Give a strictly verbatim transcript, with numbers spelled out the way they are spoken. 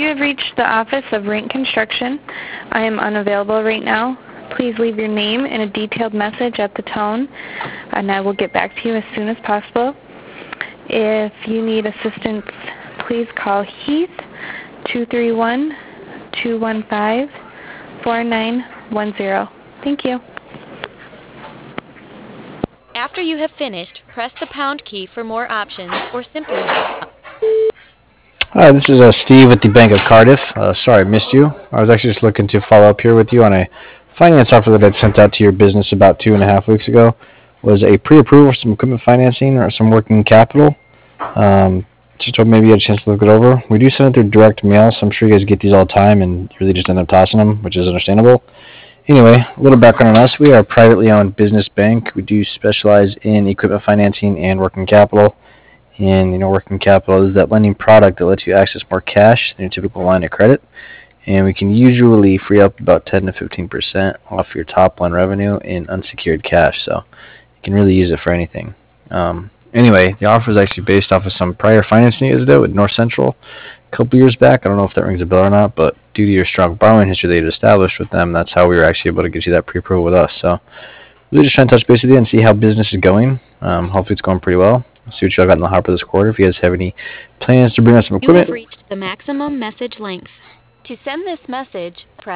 have reached the office of Rink Construction. I am unavailable right now. Please leave your name and a detailed message at the tone, and I will get back to you as soon as possible. If you need assistance, please call Heath, two three one, two one five, four nine one zero. Thank you. After you have finished, press the pound key for more options, or simply... Hi, this is uh, Steve at the Bank of Cardiff. Uh, sorry I missed you. I was actually just looking to follow up here with you on a finance offer that I'd sent out to your business about two and a half weeks ago. Was a pre-approval for some equipment financing or some working capital. Um, just hope maybe you had a chance to look it over. We do send it through direct mail, so I'm sure you guys get these all the time and really just end up tossing them, which is understandable. Anyway, a little background on us. We are a privately owned business bank. We do specialize in equipment financing and working capital. And, you know, working capital is that lending product that lets you access more cash than your typical line of credit. And we can usually free up about ten to fifteen percent off your top line revenue in unsecured cash. So you can really use it for anything. Um, anyway, the offer is actually based off of some prior financing you guys did with North Central a couple years back. I don't know if that rings a bell or not, but due to your strong borrowing history that you established with them, that's how we were actually able to get you that pre-approval with us. So we're just trying to touch base with you and see how business is going. Um, hopefully it's going pretty well. See what y'all got in the hopper this quarter. If you guys have any plans to bring us some You have equipment. reached the maximum message length. To send this message, press